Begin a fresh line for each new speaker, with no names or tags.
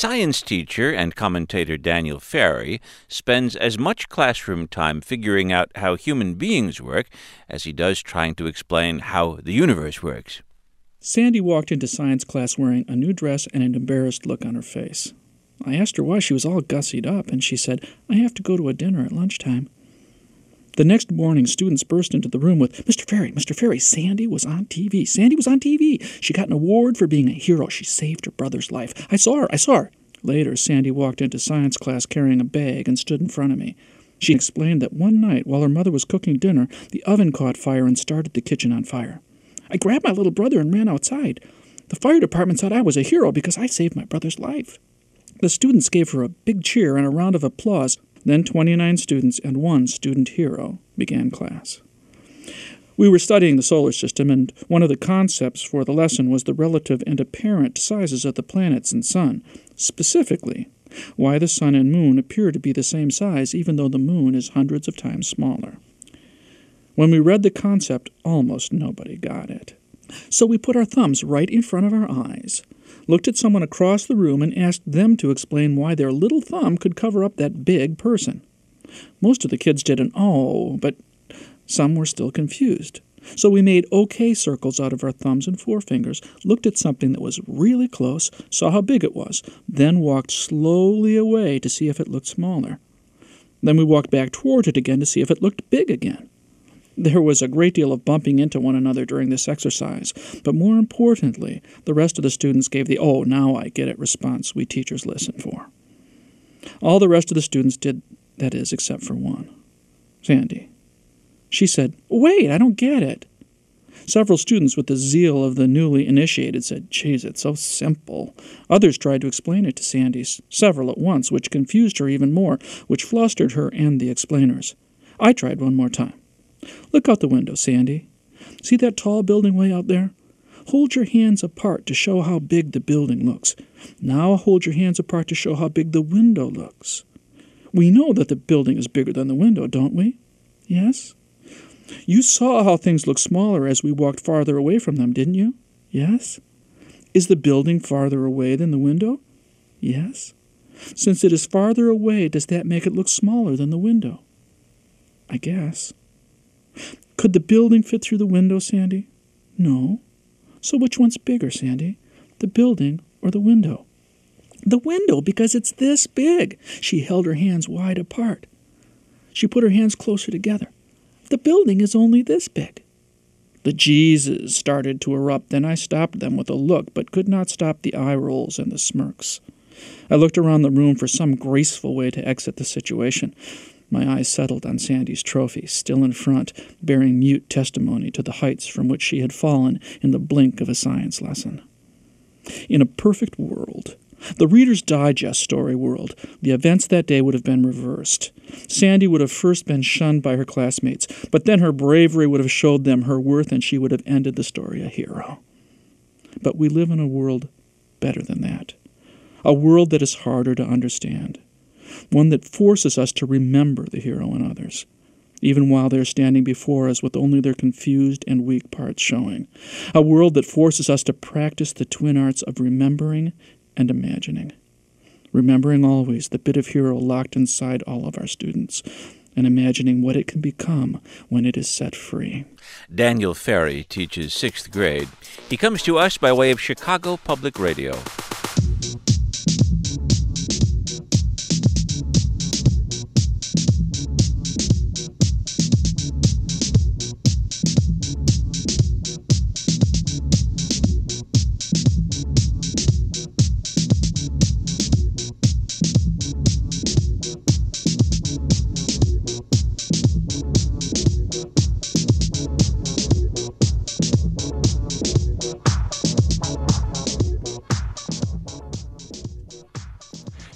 Science teacher and commentator Daniel Ferry spends as much classroom time figuring out how human beings work as he does trying to explain how the universe works.
Sandy walked into science class wearing a new dress and an embarrassed look on her face. I asked her why she was all gussied up, and she said, "I have to go to a dinner at lunchtime." The next morning, students burst into the room with, Mr. Ferry, Sandy was on TV. Sandy was on TV. She got an award for being a hero. She saved her brother's life. I saw her. Later, Sandy walked into science class carrying a bag and stood in front of me. She explained that one night, while her mother was cooking dinner, the oven caught fire and started the kitchen on fire. I grabbed my little brother and ran outside. The fire department said I was a hero because I saved my brother's life. The students gave her a big cheer and a round of applause. Then 29 students and one student hero began class. We were studying the solar system, and one of the concepts for the lesson was the relative and apparent sizes of the planets and sun. Specifically, why the sun and moon appear to be the same size even though the moon is hundreds of times smaller. When we read the concept, almost nobody got it. So we put our thumbs right in front of our eyes, looked at someone across the room, and asked them to explain why their little thumb could cover up that big person. Most of the kids did an "oh," but some were still confused. So we made OK circles out of our thumbs and forefingers, looked at something that was really close, saw how big it was, then walked slowly away to see if it looked smaller. Then we walked back toward it again to see if it looked big again. There was a great deal of bumping into one another during this exercise, but more importantly, the rest of the students gave the "oh, now I get it" response we teachers listen for. All the rest of the students did, that is, except for one, Sandy. She said, "Wait, I don't get it." Several students with the zeal of the newly initiated said, "Geez, it's so simple." Others tried to explain it to Sandy, several at once, which confused her even more, which flustered her and the explainers. I tried one more time. "Look out the window, Sandy. See that tall building way out there? Hold your hands apart to show how big the building looks. Now hold your hands apart to show how big the window looks. We know that the building is bigger than the window, don't we? Yes? You saw how things look smaller as we walked farther away from them, didn't you? Yes? Is the building farther away than the window? Yes? Since it is farther away, does that make it look smaller than the window? I guess. Could the building fit through the window, Sandy? No. So which one's bigger, Sandy? The building or the window? The window, because it's this big. She held her hands wide apart. She put her hands closer together. The building is only this big. The Jeeses started to erupt, then I stopped them with a look, but could not stop the eye rolls and the smirks. I looked around the room for some graceful way to exit the situation. My eyes settled on Sandy's trophy, still in front, bearing mute testimony to the heights from which she had fallen in the blink of a science lesson. In a perfect world, the Reader's Digest story world, the events that day would have been reversed. Sandy would have first been shunned by her classmates, but then her bravery would have showed them her worth, and she would have ended the story a hero. But we live in a world better than that, a world that is harder to understand. One that forces us to remember the hero in others, even while they're standing before us with only their confused and weak parts showing. A world that forces us to practice the twin arts of remembering and imagining. Remembering always the bit of hero locked inside all of our students, and imagining what it can become when it is set free.
Daniel Ferry teaches 6th grade. He comes to us by way of Chicago Public Radio.